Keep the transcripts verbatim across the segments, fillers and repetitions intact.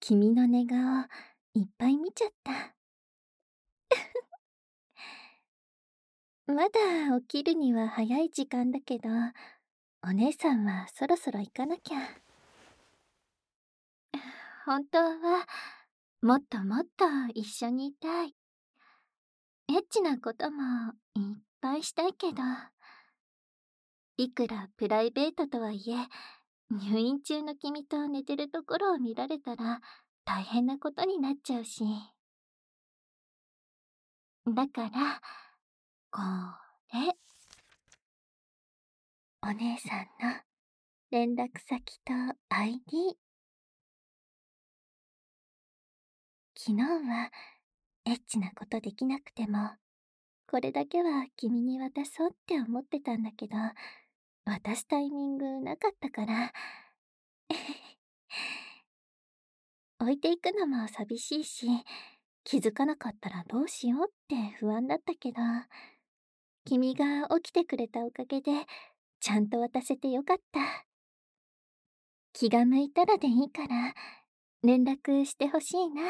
君の寝顔いっぱい見ちゃった。まだ起きるには早い時間だけど、お姉さんはそろそろ行かなきゃ。本当は、もっともっと一緒にいたい。エッチなこともいっぱいしたいけど、いくらプライベートとはいえ、入院中の君と寝てるところを見られたら大変なことになっちゃうし。だから、これ。お姉さんの連絡先と アイディー。昨日はエッチなことできなくても、これだけは君に渡そうって思ってたんだけど、渡すタイミングなかったから。置いていくのも寂しいし、気づかなかったらどうしようって不安だったけど、君が起きてくれたおかげで、ちゃんと渡せてよかった。気が向いたらでいいから、連絡してほしいな。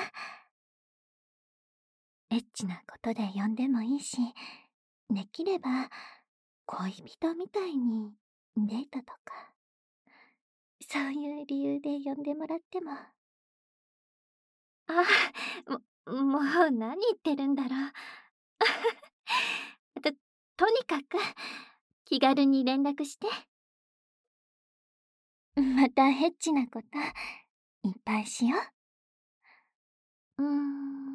エッチなことで呼んでもいいし、できれば、恋人みたいにデートとか、そういう理由で呼んでもらっても。あ、も、もう何言ってるんだろう。と、とにかく、気軽に連絡して。またエッチなこと、いっぱいしよう。うーん。